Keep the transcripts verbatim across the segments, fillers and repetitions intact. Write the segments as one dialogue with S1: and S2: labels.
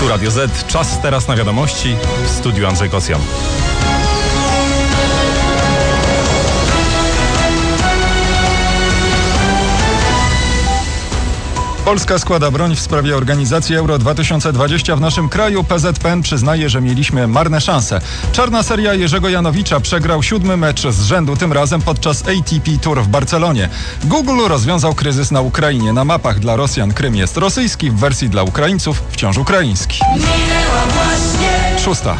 S1: Tu Radio Z, czas teraz na wiadomości, w studiu Andrzej Kosjan.
S2: Polska składa broń w sprawie organizacji Euro dwa tysiące dwadzieścia w naszym kraju. P Z P N przyznaje, że mieliśmy marne szanse. Czarna seria Jerzego Janowicza przegrał siódmy mecz z rzędu, tym razem podczas A T P Tour w Barcelonie. Google rozwiązał kryzys na Ukrainie. Na mapach dla Rosjan Krym jest rosyjski, w wersji dla Ukraińców wciąż ukraiński. Szósta.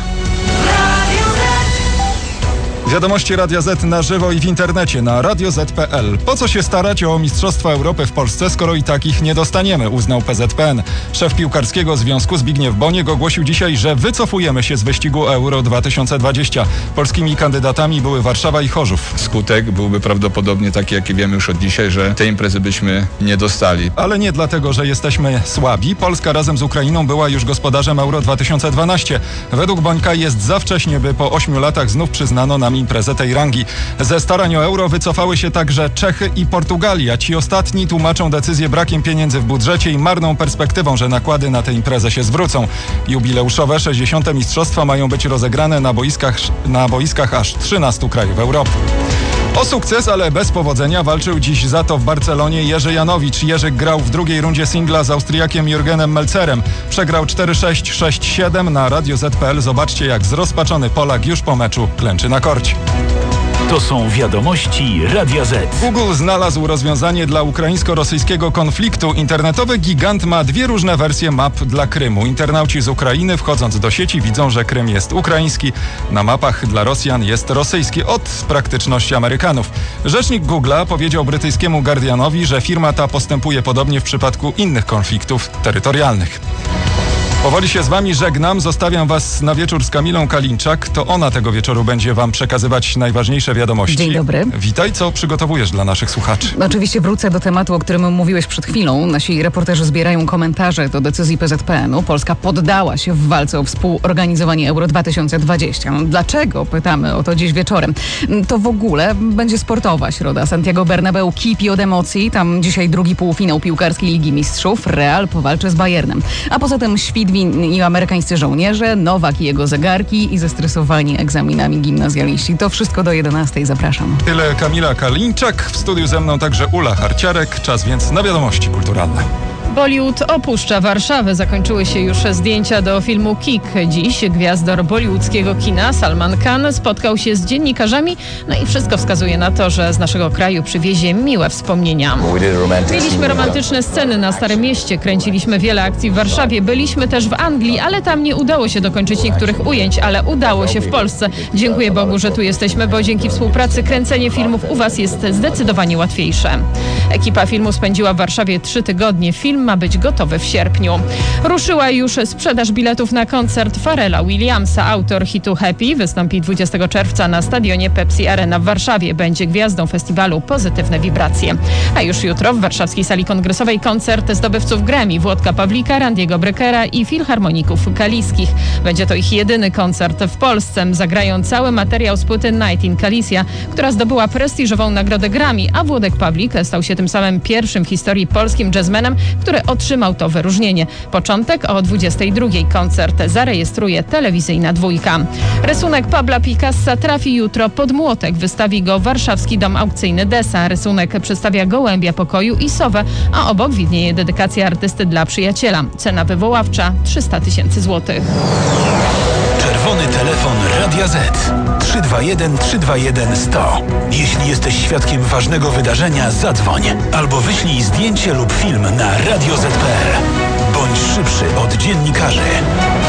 S2: Wiadomości Radia Z na żywo i w internecie na radio zet kropka pe el. Po co się starać o Mistrzostwa Europy w Polsce, skoro i takich nie dostaniemy, uznał P Z P N. Szef Piłkarskiego Związku Zbigniew Boniek ogłosił dzisiaj, że wycofujemy się z wyścigu Euro dwa tysiące dwadzieścia. Polskimi kandydatami były Warszawa i Chorzów.
S3: Skutek byłby prawdopodobnie taki, jaki wiemy już od dzisiaj, że tej imprezy byśmy nie dostali.
S2: Ale nie dlatego, że jesteśmy słabi. Polska razem z Ukrainą była już gospodarzem Euro dwa tysiące dwanaście. Według Bońka jest za wcześnie, by po ośmiu latach znów przyznano nam imprezę tej rangi. Ze starań o euro wycofały się także Czechy i Portugalia. Ci ostatni tłumaczą decyzję brakiem pieniędzy w budżecie i marną perspektywą, że nakłady na tę imprezę się zwrócą. Jubileuszowe sześćdziesiąte mistrzostwa mają być rozegrane na boiskach, na boiskach aż trzynastu krajów Europy. O sukces, ale bez powodzenia, walczył dziś za to w Barcelonie Jerzy Janowicz. Jerzyk grał w drugiej rundzie singla z Austriakiem Jürgenem Melzerem. Przegrał cztery sześć, sześć siedem. Na radio zet kropka pe el zobaczcie, jak zrozpaczony Polak już po meczu klęczy na korcie.
S4: To są wiadomości Radia Z.
S2: Google znalazł rozwiązanie dla ukraińsko-rosyjskiego konfliktu. Internetowy gigant ma dwie różne wersje map dla Krymu. Internauci z Ukrainy, wchodząc do sieci, widzą, że Krym jest ukraiński. Na mapach dla Rosjan jest rosyjski, od praktyczności Amerykanów. Rzecznik Google'a powiedział brytyjskiemu Guardianowi, że firma ta postępuje podobnie w przypadku innych konfliktów terytorialnych. Powoli się z wami żegnam, zostawiam was na wieczór z Kamilą Kalinczak. To ona tego wieczoru będzie wam przekazywać najważniejsze wiadomości.
S5: Dzień dobry.
S2: Witaj, co przygotowujesz dla naszych słuchaczy?
S5: Oczywiście wrócę do tematu, o którym mówiłeś przed chwilą. Nasi reporterzy zbierają komentarze do decyzji P Z P N u. Polska poddała się w walce o współorganizowanie Euro dwa tysiące dwadzieścia. Dlaczego? Pytamy o to dziś wieczorem. To w ogóle będzie sportowa środa. Santiago Bernabeu kipi od emocji. Tam dzisiaj drugi półfinał piłkarskiej Ligi Mistrzów. Real powalczy z Bayernem. A poza tym świt i amerykańscy żołnierze, Nowak i jego zegarki i zestresowani egzaminami gimnazjaliści. To wszystko do jedenastej. Zapraszam.
S2: Tyle Kamila Kalinczak. W studiu ze mną także Ula Harciarek. Czas więc na wiadomości kulturalne.
S6: Bollywood opuszcza Warszawę. Zakończyły się już zdjęcia do filmu Kick. Dziś gwiazdor bollywoodzkiego kina Salman Khan spotkał się z dziennikarzami, no i wszystko wskazuje na to, że z naszego kraju przywiezie miłe wspomnienia. Mieliśmy romantyczne sceny na Starym Mieście, kręciliśmy wiele akcji w Warszawie, byliśmy też w Anglii, ale tam nie udało się dokończyć niektórych ujęć, ale udało się w Polsce. Dziękuję Bogu, że tu jesteśmy, bo dzięki współpracy kręcenie filmów u was jest zdecydowanie łatwiejsze. Ekipa filmu spędziła w Warszawie trzy tygodnie. Film ma być gotowy w sierpniu. Ruszyła już sprzedaż biletów na koncert Pharrella Williamsa. Autor hitu Happy wystąpi dwudziestego czerwca na stadionie Pepsi Arena w Warszawie. Będzie gwiazdą festiwalu Pozytywne Wibracje. A już jutro w warszawskiej sali kongresowej koncert zdobywców Grammy Włodka Pawlika, Randiego Brykera i filharmoników kaliskich. Będzie to ich jedyny koncert w Polsce. Zagrają cały materiał z płyty Night in Galicia, która zdobyła prestiżową nagrodę Grammy, a Włodek Pawlik stał się tym samym pierwszym w historii polskim jazzmenem, który otrzymał to wyróżnienie. Początek o dwudziestej drugiej. Koncert zarejestruje telewizyjna dwójka. Rysunek Pabla Picassa trafi jutro pod młotek. Wystawi go warszawski dom aukcyjny Desa. Rysunek przedstawia gołębia pokoju i sowę, a obok widnieje dedykacja artysty dla przyjaciela. Cena wywoławcza trzysta tysięcy złotych.
S4: Czerwony telefon Radia Z. trzy dwa jeden trzy dwa jeden sto. Jeśli jesteś świadkiem ważnego wydarzenia, zadzwoń. Albo wyślij zdjęcie lub film na radio zet kropka pe el. Bądź szybszy od dziennikarzy.